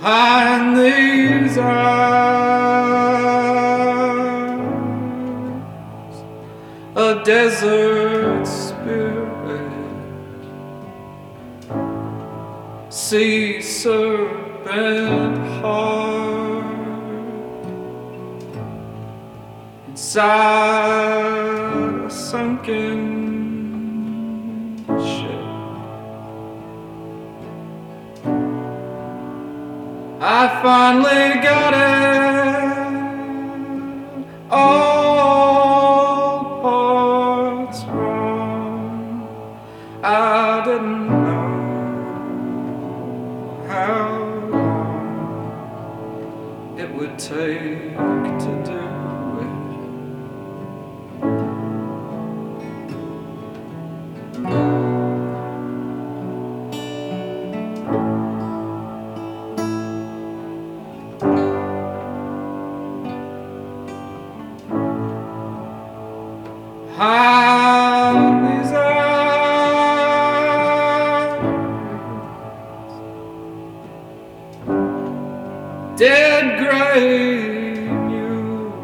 behind these eyes, a desert spirit, sea serpent heart, inside a sunken ship. I finally got it, all parts wrong. I didn't know how long it would take to do it. Behind these eyes, dead gray mule,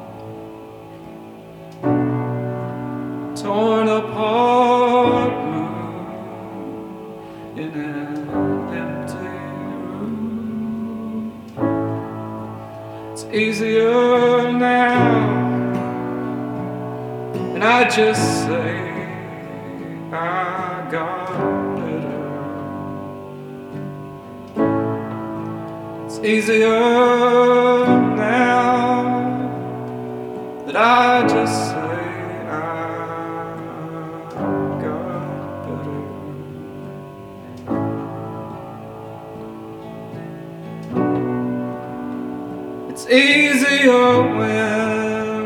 torn apart moon in an empty room. It's easier now, and I just say I got better. It's easier now that I just say I got better. It's easier when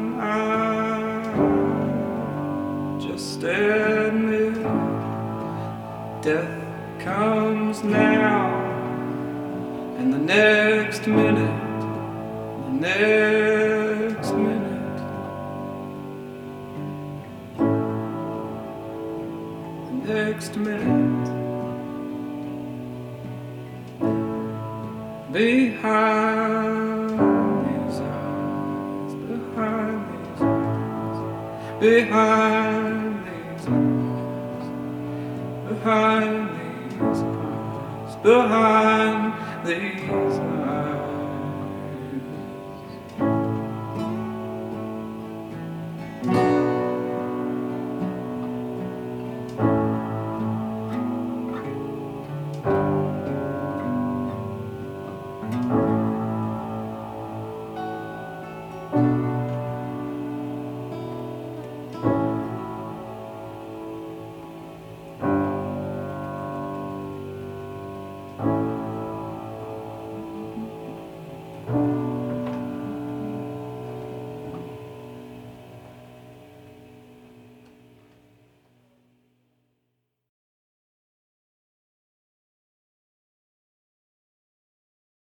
just admit death comes now, and the next minute, the next minute, the next minute, behind these eyes, behind these eyes, behind these eyes, behind these eyes, behind these eyes.